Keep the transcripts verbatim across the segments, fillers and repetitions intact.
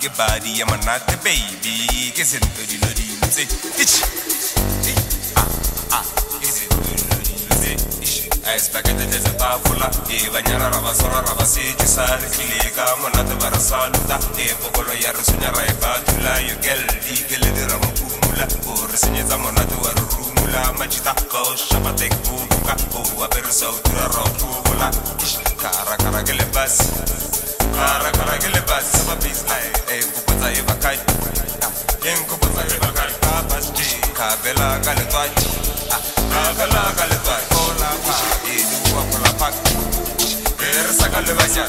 Ke body ya manate baby, ke sento dilo dintse. Itch. Ah ah, ke sento dilo dintse. Itch. I expect that there's a bafula, e banyara raba sora raba se ke sa re tlile ka monate ba re saluta, e bokolo ya re sunya ra e batula yo girl di ke le dira mopumula, o re senyetsa monate wa re rumula machita go shapa tek buka, o wa per so tura ro tula. Kara kara ke le bas. Kara kara ke le bas ba baseline, e bukotsa e bakai. En bukotsa e bakai ka bas ji, ka bela ka le twai. Ka bela ka le twai. Idu aku lapak, bersakal lebasan.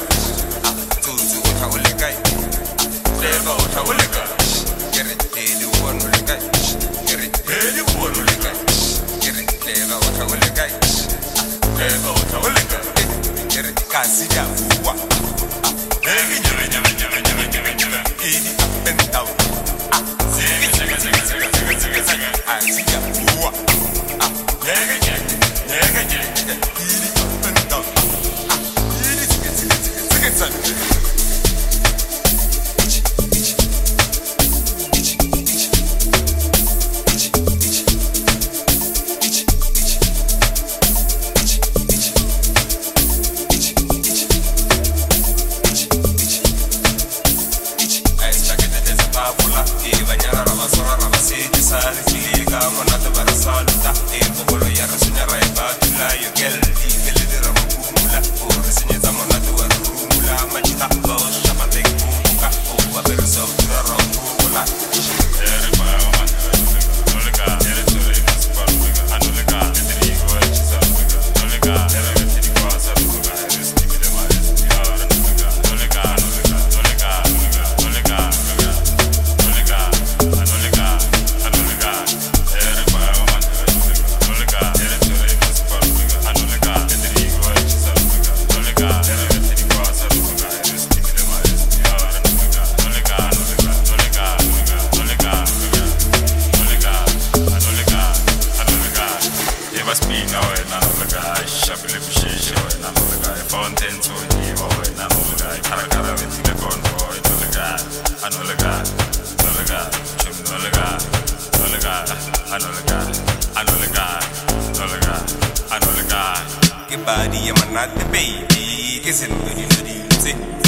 Tutu uta ulekai, leba uta ulekai. Kere idu wan ulekai, kere idu wan ulekai. Kere leba uta ulekai, leba uta ulekai. Kere kasi ya fuwa. Legi nyame nyame nyame nyame nyame nyame. Ini up and down. Ah, sega sega sega sega sega sega sega. Asi ya fuwa. Ah, legi nyame nyame nyame. Ke body ya manate baby, ke sento dilo dintse.